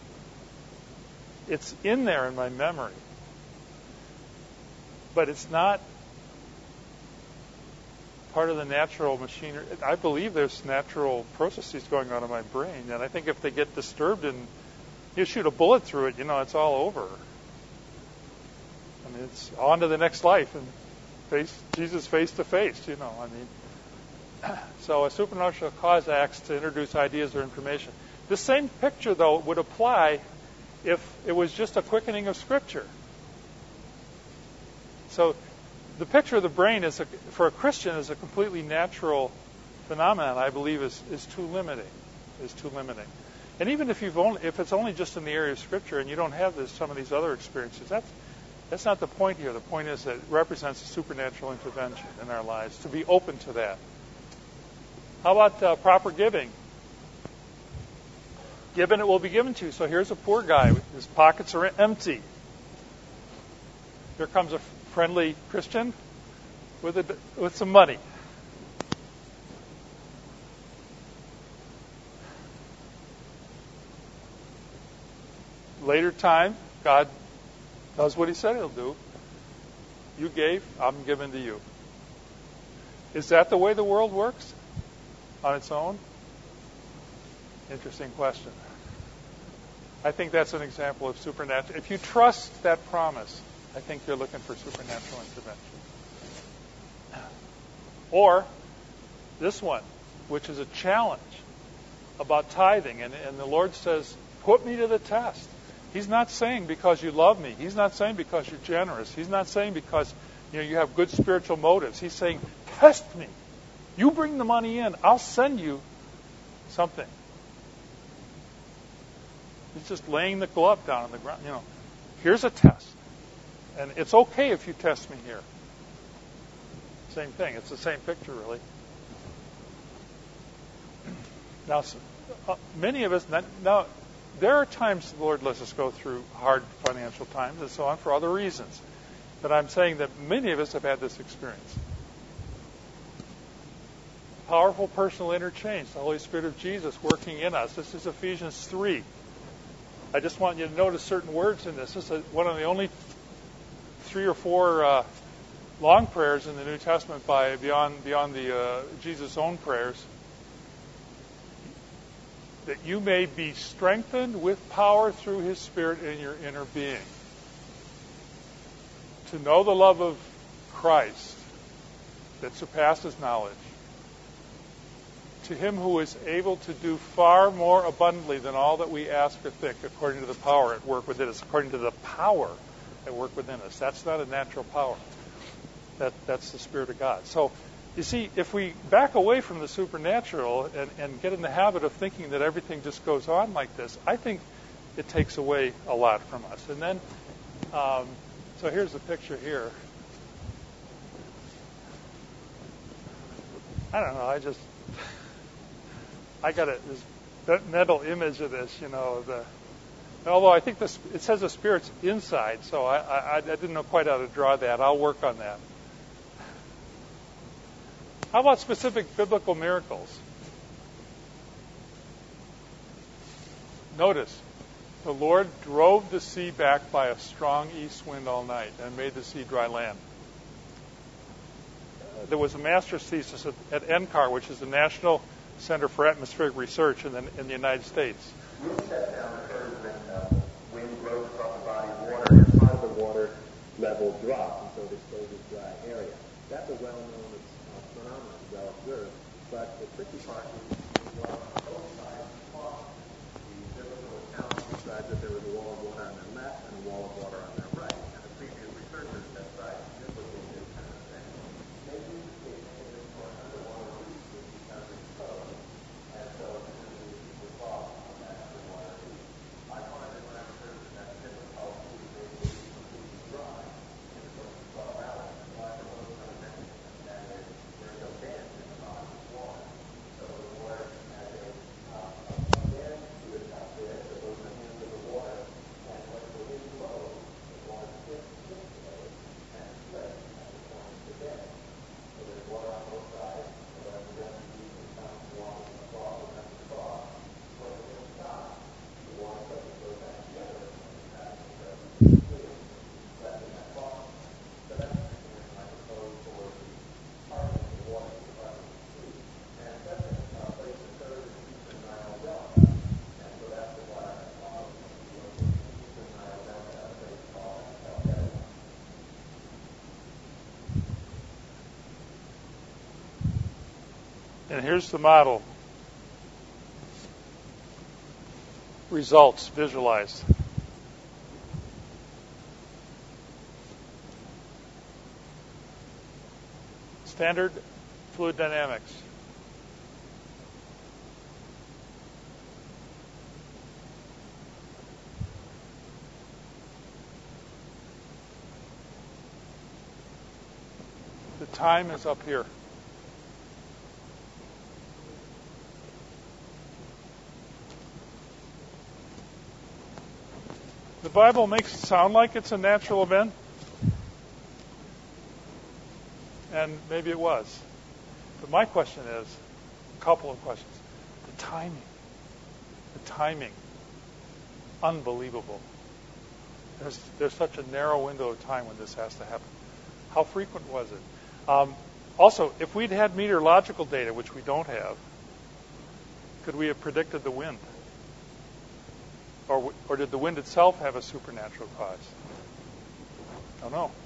It's in there in my memory. But it's not part of the natural machinery. I believe there's natural processes going on in my brain, and I think if they get disturbed and you shoot a bullet through it, you know, it's all over. I mean, it's on to the next life and face Jesus face to face, you know. I mean, so a supernatural cause acts to introduce ideas or information. The same picture, though, would apply if it was just a quickening of Scripture. So the picture of the brain is a, for a Christian is a completely natural phenomenon. I believe is, is too limiting. Is too limiting. And even if you've only if it's only just in the area of Scripture and you don't have this, some of these other experiences, that's that's not the point here. The point is that it represents a supernatural intervention in our lives. To be open to that. How about uh, proper giving? Given it will be given to you. So here's a poor guy. His pockets are empty. Here comes a friendly Christian with a, with some money. Later time, God does what he said he'll do. You gave, I'm giving to you. Is that the way the world works? On its own? Interesting question. I think that's an example of supernatural. If you trust that promise, I think you're looking for supernatural intervention. Or this one, which is a challenge about tithing. And, and the Lord says, put me to the test. He's not saying because you love me. He's not saying because you're generous. He's not saying because you know you have good spiritual motives. He's saying, test me. You bring the money in. I'll send you something. He's just laying the glove down on the ground. You know, here's a test. And it's okay if you test me here. Same thing. It's the same picture, really. Now, uh, many of us, now, there are times the Lord lets us go through hard financial times and so on for other reasons. But I'm saying that many of us have had this experience. Powerful personal interchange, the Holy Spirit of Jesus working in us. This is Ephesians three. I just want you to notice certain words in this. This is one of the only three or four uh, long prayers in the New Testament by beyond beyond the uh, Jesus' own prayers. That you may be strengthened with power through His Spirit in your inner being. To know the love of Christ that surpasses knowledge. To Him who is able to do far more abundantly than all that we ask or think, according to the power at work within us, according to the power at work within us. That's not a natural power. That that's the Spirit of God. So, you see, if we back away from the supernatural and, and get in the habit of thinking that everything just goes on like this, I think it takes away a lot from us. And then, um, so here's the picture here. I don't know, I just, I got a, this mental image of this, you know, the, although I think this, it says the Spirit's inside, so I, I, I didn't know quite how to draw that. I'll work on that. How about specific biblical miracles? Notice, The Lord drove the sea back by a strong east wind all night and made the sea dry land. Uh, there was a master's thesis at, at N C A R, which is the National Center for Atmospheric Research in the, in the United States. We set down the curve when uh, wind blows across the body of water and part of the water level drops, and so it exposes dry area. That's a well-known uh, phenomenon, well observed, but the tricky part is well, both sides cross. The biblical account describes that there was a wall of water on their left and a wall of water on their right, and the previous researchers have tried to duplicate this kind of thing. Maybe the case for underwater reefs is because it's closed, and so presumably people fall on that underwater reef. I find that when I observe that that's difficult to make the reef completely dry, in the course of twelve hours, why are those kind of mechanisms? That is, there's no dance in the body of water. So the water has a, uh, a dance to it out there that goes in the hands of the water, and when the wind blows, the water splits splits away and splits at the point of the dance. So there's water on both sides, so that the refugees can come walking across and come across. When the wind stops, the water suddenly goes back together, and that's the refugees clear, left in that box. So that's the mechanism I propose for the parting of the water to the bottom of the sea. And second, uh, place the third in the Eastern Nile Delta. And so that's the water that follows the Eastern Nile Delta, a place called El Delta. And here's the model. Results visualized. Standard fluid dynamics. The time is up here. The Bible makes it sound like it's a natural event, and maybe it was. But my question is, a couple of questions. The timing. The timing. Unbelievable. There's, there's such a narrow window of time when this has to happen. How frequent was it? Um, also, if we'd had meteorological data, which we don't have, could we have predicted the wind? Or, or did the wind itself have a supernatural cause? I don't know.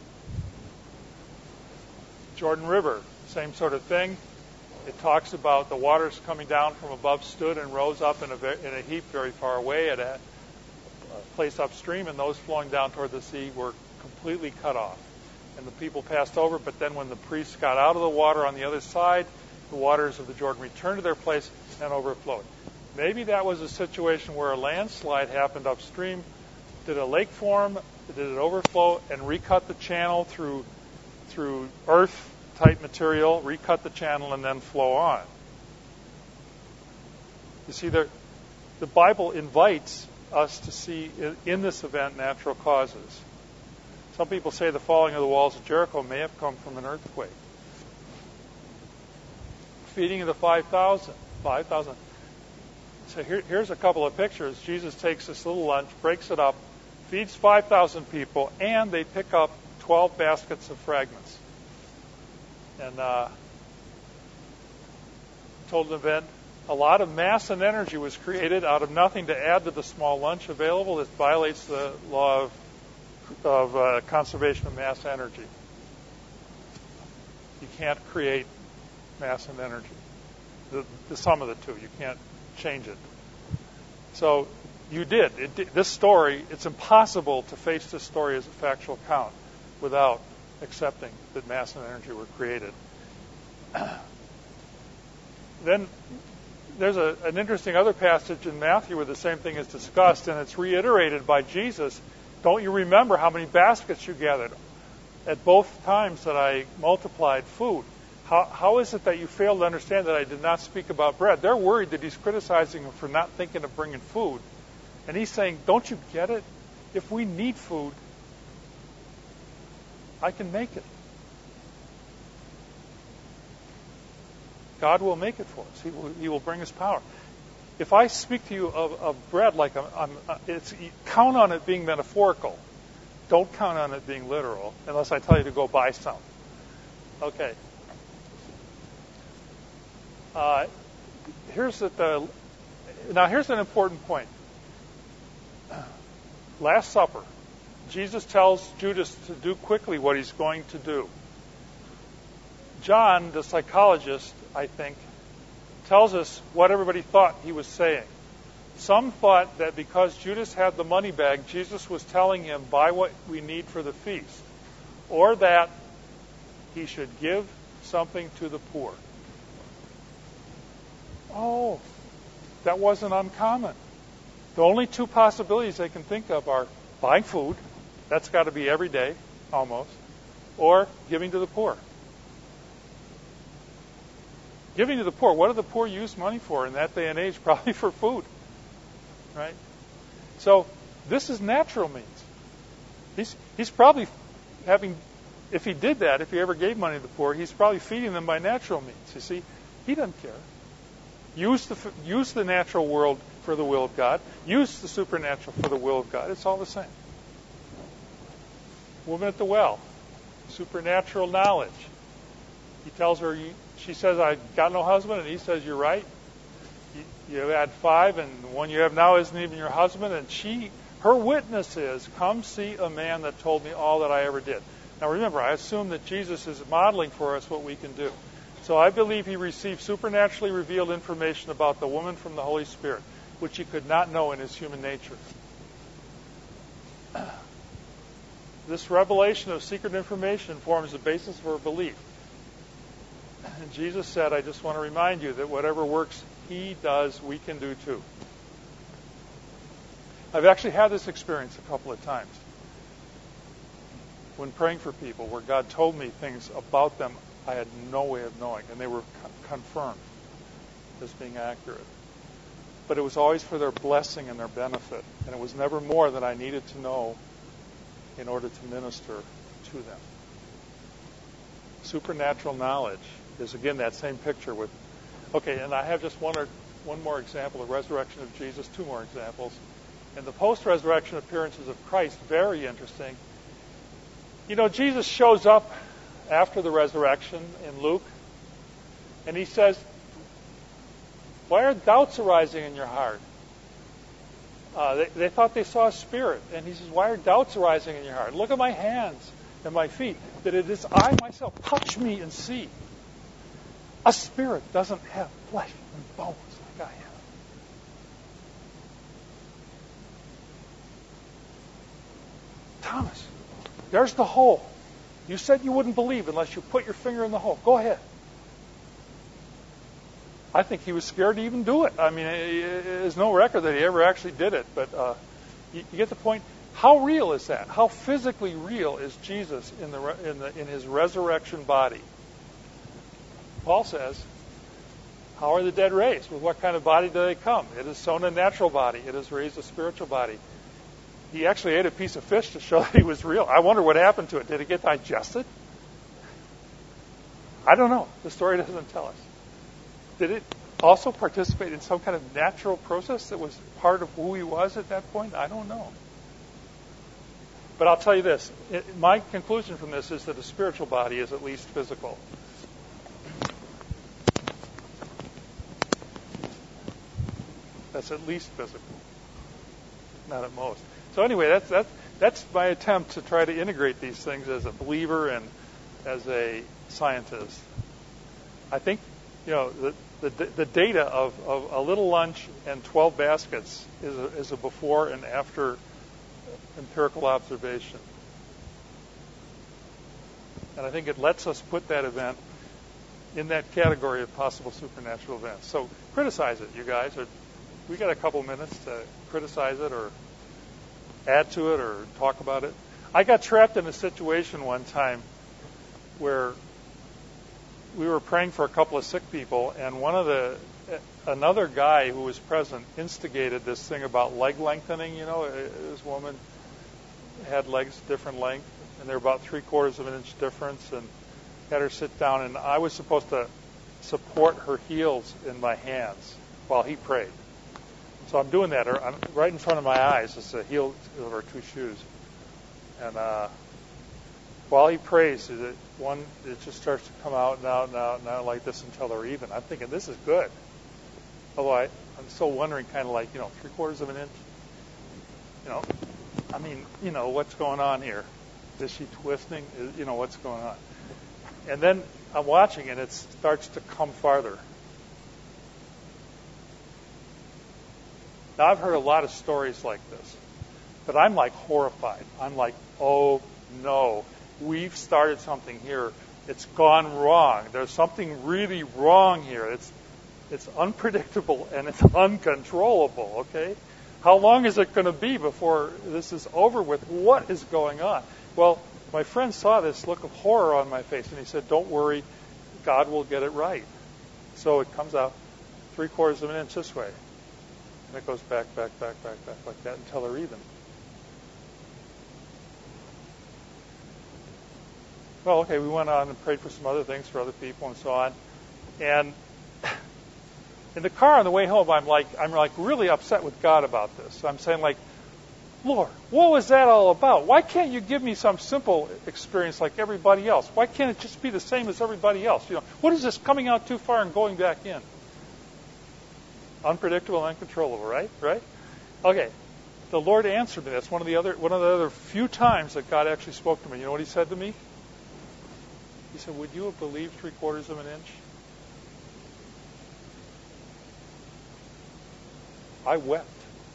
Jordan River, same sort of thing. It talks about the waters coming down from above stood and rose up in a, in a heap very far away at a, a place upstream, and those flowing down toward the sea were completely cut off. And the people passed over, but then when the priests got out of the water on the other side, the waters of the Jordan returned to their place and overflowed. Maybe that was a situation where a landslide happened upstream. Did a lake form? Did it overflow and recut the channel through through earth-type material, recut the channel, and then flow on? You see, there, the Bible invites us to see in, in this event natural causes. Some people say the falling of the walls of Jericho may have come from an earthquake. Feeding of the five thousand. five thousand. So here, here's a couple of pictures. Jesus takes this little lunch, breaks it up, feeds five thousand people, and they pick up twelve baskets of fragments. And uh, told an event, a lot of mass and energy was created out of nothing to add to the small lunch available. This violates the law of, of uh, conservation of mass energy. You can't create mass and energy. The, the sum of the two. You can't change it. So you did. It did. This story, it's impossible to face this story as a factual account without accepting that mass and energy were created. Then there's a, an interesting other passage in Matthew where the same thing is discussed, and it's reiterated by Jesus. Don't you remember how many baskets you gathered? At both times that I multiplied food. How, how is it that you fail to understand that I did not speak about bread? They're worried that he's criticizing them for not thinking of bringing food. And he's saying, don't you get it? If we need food, I can make it. God will make it for us. He will, he will bring us power. if I speak to you of, of bread like I'm, I'm it's count on it being metaphorical. Don't count on it being literal unless I tell you to go buy some. Okay. Uh, here's the, the now here's an important point. Last Supper. Jesus tells Judas to do quickly what he's going to do. John, the psychologist, I think, tells us what everybody thought he was saying. Some thought that because Judas had the money bag, Jesus was telling him, buy what we need for the feast, or that he should give something to the poor. Oh, that wasn't uncommon. The only two possibilities they can think of are buying food, that's got to be every day, almost, or giving to the poor. Giving to the poor, what do the poor use money for in that day and age? Probably for food, right? So this is natural means. He's, he's probably having, if he did that, if he ever gave money to the poor, he's probably feeding them by natural means. You see, he doesn't care. Use the, use the natural world for the will of God. Use the supernatural for the will of God. It's all the same. Woman at the well, supernatural knowledge. He tells her, she says, I got no husband, and he says, you're right. You, you had five, and the one you have now isn't even your husband. And she, her witness is, come see a man that told me all that I ever did. Now remember, I assume that Jesus is modeling for us what we can do. So I believe he received supernaturally revealed information about the woman from the Holy Spirit, which he could not know in his human nature. This revelation of secret information forms the basis for belief. And Jesus said, I just want to remind you that whatever works he does, we can do too. I've actually had this experience a couple of times when praying for people where God told me things about them I had no way of knowing, and they were co- confirmed as being accurate. But it was always for their blessing and their benefit, and it was never more than I needed to know in order to minister to them. Supernatural knowledge is, again, that same picture with... Okay, and I have just one or one more example, the resurrection of Jesus, two more examples. And the post-resurrection appearances of Christ, very interesting. You know, Jesus shows up after the resurrection in Luke, and he says, why are doubts arising in your heart? Uh, they, they thought they saw a spirit. And he says, why are doubts arising in your heart? Look at my hands and my feet, that it is I myself. Touch me and see. A spirit doesn't have flesh and bones like I have. Thomas, there's the hole. You said you wouldn't believe unless you put your finger in the hole. Go ahead. I think he was scared to even do it. I mean, there's no record that he ever actually did it. But uh, you, you get the point. How real is that? How physically real is Jesus in the in the in his resurrection body? Paul says, how are the dead raised? With what kind of body do they come? It is sown a natural body. It is raised a spiritual body. He actually ate a piece of fish to show that he was real. I wonder what happened to it. Did it get digested? I don't know. The story doesn't tell us. Did it also participate in some kind of natural process that was part of who he was at that point? I don't know. But I'll tell you this. It, my conclusion from this is that a spiritual body is at least physical. That's at least physical. Not at most. So anyway, that's that's that's my attempt to try to integrate these things as a believer and as a scientist. I think, you know, the the, the data of, of a little lunch and twelve baskets is a, is a before and after empirical observation. And I think it lets us put that event in that category of possible supernatural events. So criticize it, you guys. Or we got a couple minutes to criticize it or add to it or talk about it. I got trapped in a situation one time where we were praying for a couple of sick people, and one of the another guy who was present instigated this thing about leg lengthening. You know, this woman had legs different length, and they're about three quarters of an inch difference, and had her sit down, and I was supposed to support her heels in my hands while he prayed. So I'm doing that. I'm, right in front of my eyes is the heel of her two shoes. And uh, while he prays, it, one, it just starts to come out and out and out and out like this until they're even. I'm thinking, this is good. Although I, I'm still wondering, kind of like, you know, three quarters of an inch. You know, I mean, you know, what's going on here? Is she twisting? Is, you know, what's going on? And then I'm watching, and it starts to come farther. Now, I've heard a lot of stories like this, but I'm like horrified. I'm like, oh, no, we've started something here. It's gone wrong. There's something really wrong here. It's it's unpredictable and it's uncontrollable, okay? How long is it going to be before this is over with? What is going on? Well, my friend saw this look of horror on my face, and he said, don't worry, God will get it right. So it comes out three quarters of an inch this way. And it goes back, back, back, back, back like that until they're even. Well, okay, we went on and prayed for some other things for other people and so on. And in the car on the way home, I'm like, I'm like really upset with God about this. I'm saying like, Lord, what was that all about? Why can't you give me some simple experience like everybody else? Why can't it just be the same as everybody else? You know, what is this coming out too far and going back in? Unpredictable and uncontrollable, right? Right? Okay. The Lord answered me. That's one of the other one of the other few times that God actually spoke to me. You know what He said to me? He said, would you have believed three quarters of an inch? I wept.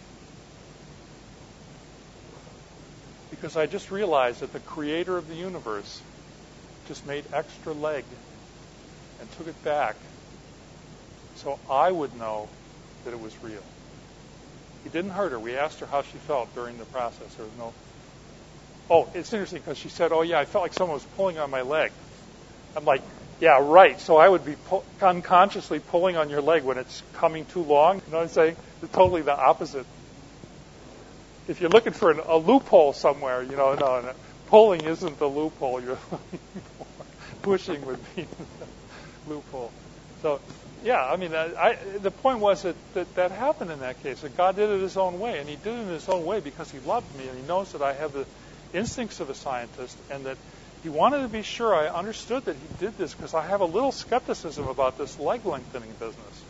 Because I just realized that the Creator of the universe just made extra leg and took it back so I would know that it was real. He didn't hurt her. We asked her how she felt during the process. There was no... Oh, it's interesting because she said, oh, yeah, I felt like someone was pulling on my leg. I'm like, yeah, right. So I would be pu- unconsciously pulling on your leg when it's coming too long. You know what I'm saying? It's totally the opposite. If you're looking for an, a loophole somewhere, you know, no, no, pulling isn't the loophole. You're pushing would be the loophole. So, yeah, I mean, I, I, the point was that, that that happened in that case, that God did it His own way, and He did it in His own way because He loved me, and He knows that I have the instincts of a scientist, and that He wanted to be sure I understood that He did this because I have a little skepticism about this leg lengthening business.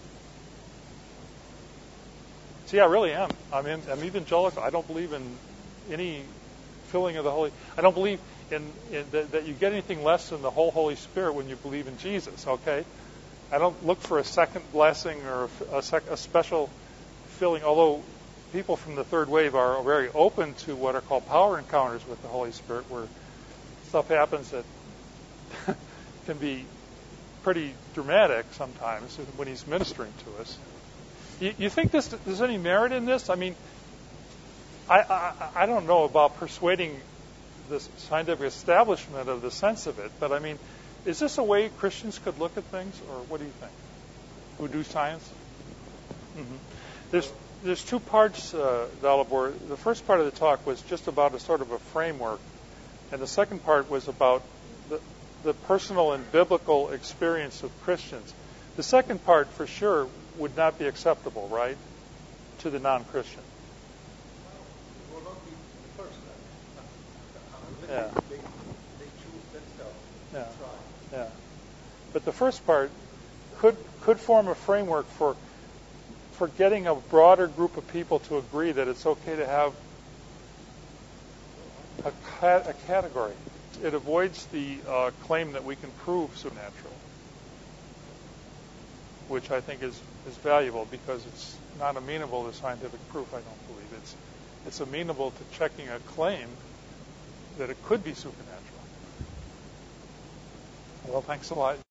See, I really am. I'm, in, I'm evangelical. I don't believe in any filling of the Holy... I don't believe in, in that, that you get anything less than the whole Holy Spirit when you believe in Jesus, okay? I don't look for a second blessing or a, a, sec, a special filling, although people from the third wave are very open to what are called power encounters with the Holy Spirit, where stuff happens that can be pretty dramatic sometimes when He's ministering to us. You, you think this, there's any merit in this? I mean, I, I, I don't know about persuading the scientific establishment of the sense of it, but I mean, is this a way Christians could look at things, or what do you think? Who do science? Mm-hmm. There's there's two parts, uh, Dalibor. The first part of the talk was just about a sort of a framework, and the second part was about the, the personal and biblical experience of Christians. The second part, for sure, would not be acceptable, right, to the non-Christian. It will not be the first time. Yeah. They, they choose themselves. Yeah. Try. Yeah. But the first part could could form a framework for for getting a broader group of people to agree that it's okay to have a, cat, a category. It avoids the uh, claim that we can prove supernatural, which I think is, is valuable because it's not amenable to scientific proof, I don't believe. It's it's amenable to checking a claim that it could be supernatural. Well, thanks a lot.